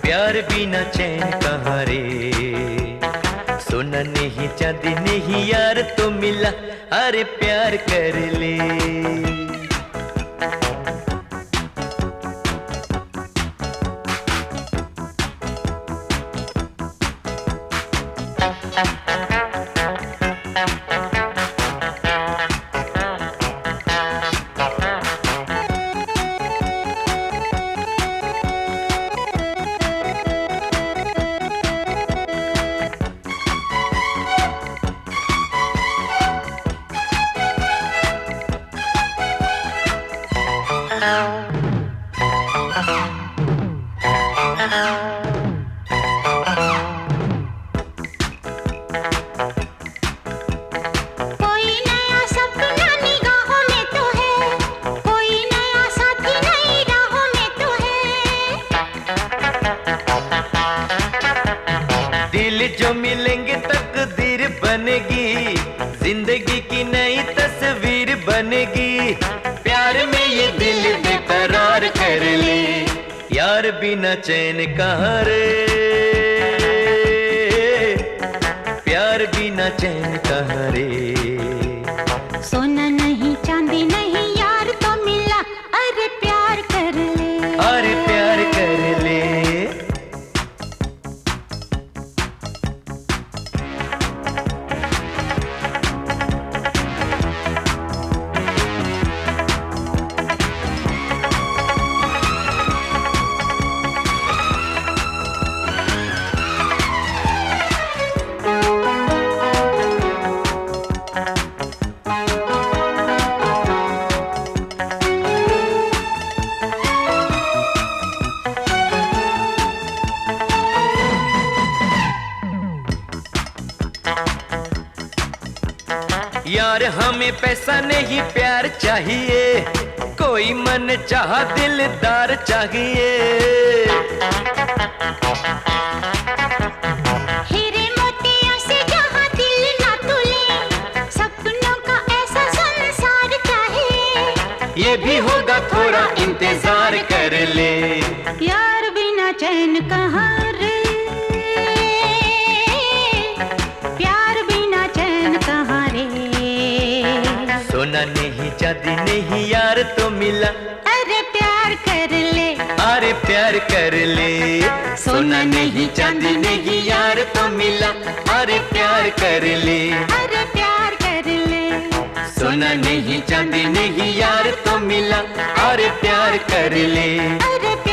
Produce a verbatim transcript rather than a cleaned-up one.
प्यार बिना चैन कहाँ रे। सोना नहीं चांदी नहीं यार तो मिला, अरे प्यार कर ले। कोई नया सपना निगाहों में तो है, कोई नया साथी नई राहों में तो है। दिल जो मिलेंगे तकदीर बनेगी, जिंदगी की नई तस्वीर बनेगी। प्यार में ये दिल बेकरार कर ले, यार बिना चैन कहाँ रे। प्यार बिना चैन कहाँ रे। सोना नहीं चांदी नहीं यार तो मिला, अरे प्यार कर ले, अरे प्यार कर ले। यार हमें पैसा नहीं प्यार चाहिए, कोई मन चाह दिलदार चाहिए। हीरे मोतियों से जहाँ दिल ना तुले, सपनों का ऐसा संसार चाहिए। ये भी होगा थोड़ा इंतजार कर ले, यार बिना चैन कहाँ रे। प्यार बिना चैन कहाँ रे। सोना नहीं चांदी नहीं यार तो मिला, अरे प्यार कर ले, अरे प्यार कर ले। सोना नहीं चांदी नहीं यार तो मिला, अरे प्यार कर ले, अरे प्यार कर ले। सोना नहीं चांदी नहीं यार तो मिला, अरे प्यार कर ले। अरे